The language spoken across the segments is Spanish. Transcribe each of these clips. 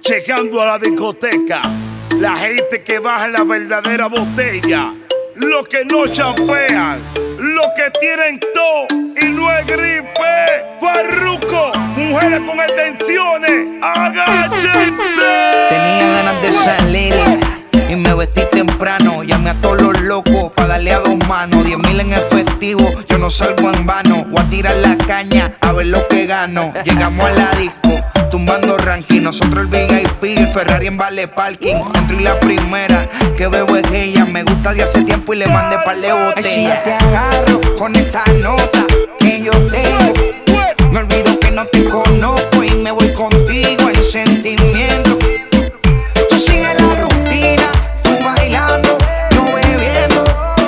Llegando a la discoteca, la gente que baja en la verdadera botella, los que no champean, los que tienen todo y no es gripe. Farruko, mujeres con extensiones, agáchense. Tenía ganas de salir y me vestí temprano. Llamé a todos los locos pa' darle a dos manos. 10,000 en efectivo, yo no salgo en vano. Voy a tirar la caña a ver lo que gano. Llegamos a la disco, tumbando ranking. Nosotros el VIP, el Ferrari en vale parking. Entro y la primera que veo es ella. Me gusta de hace tiempo y le mandé par de botellas. Si ya te agarro con esta nota que yo tengo, me olvido que no te conozco y me voy contigo en sentimiento. Tú sigues la rutina, tú bailando, yo bebiendo.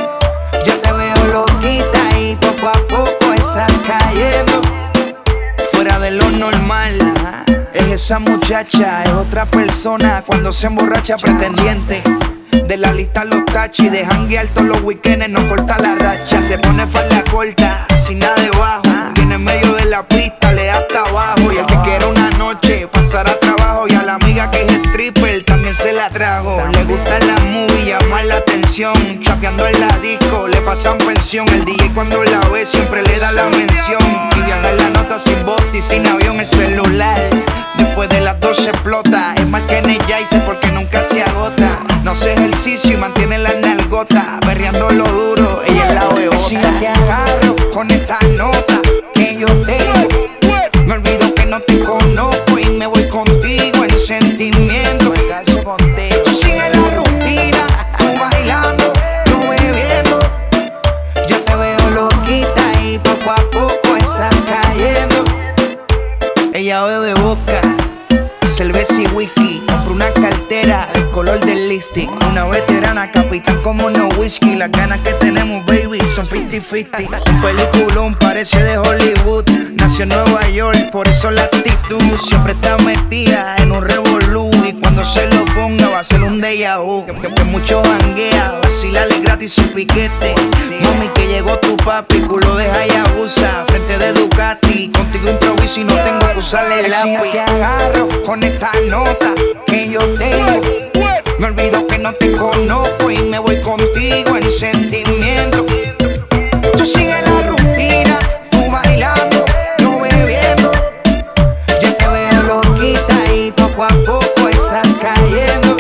Ya te veo loquita y poco a poco estás cayendo. Fuera de lo normal, es esa muchacha, es otra persona. Cuando se emborracha, pretendiente. De la lista los tachis, de janguear todos los weekends, no corta la racha. Se pone falda corta, sin nada debajo. Viene en medio de la pista, le da hasta abajo. Y el que quiera una noche, pasará trabajo. Y a la amiga que es stripper, también se la trajo. Le gusta la movie, llamar la atención. Chapeando en la disco, le pasan pensión. El DJ cuando la ve, siempre le da la mención. Y viaja en la nota sin bote y sin avión. El celular, después de las 12 explota. Es más que Energizer porque nunca se agota. No hace ejercicio y mantiene la nalgota. Berreando lo duro, ella es la bebota. Si yo te agarro con esta nota que yo tengo, me olvido que no te conozco y me voy contigo en sentimiento. Tú sigues la rutina, tú bailando, yo bebiendo. Ya te veo loquita y poco a poco estás cayendo. Ella bebe vodka, cerveza y whisky. Compré una cartera del color del lipstick. Una veterana, capitán como no whisky. Las ganas que tenemos, baby, son 50-50. Un peliculón, parece de Hollywood. Nació en Nueva York, por eso la actitud. Siempre está metida en un revolú. Y cuando se lo ponga va a ser un déjà vu. Que mucho janguea, vacilale gratis sin piquete. Mami, que llegó tu papi, culo de Hayabusa. Frente de Ducati, contigo improviso y no tengo que usarle el lápiz. Si te agarro con esta nota que yo tengo, me olvido que no te conozco y me voy contigo en sentimiento. Tú sigues la rutina, tú bailando, yo bebiendo. Ya te veo loquita y poco a poco estás cayendo.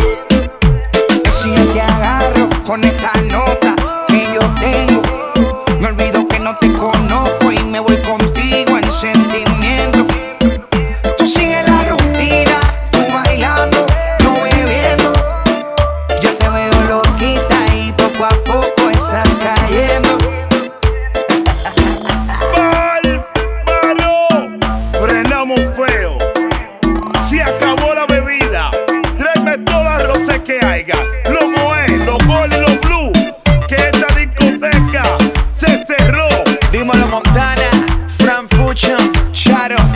Si yo te agarro con esta nota que yo tengo, me olvido que no te conozco y me voy contigo en sentimiento. Tú sigues la rutina, tú bailando, yo bebiendo. Ya te veo loquita y poco a poco estás cayendo. Bárbaro, frenamos feo. Se acabó la bebida. Tráeme todas las rosas que haya. Los moe, los gold y los blue. Que esta discoteca se cerró. Dímelo Montana, Fran Fusion, Charo.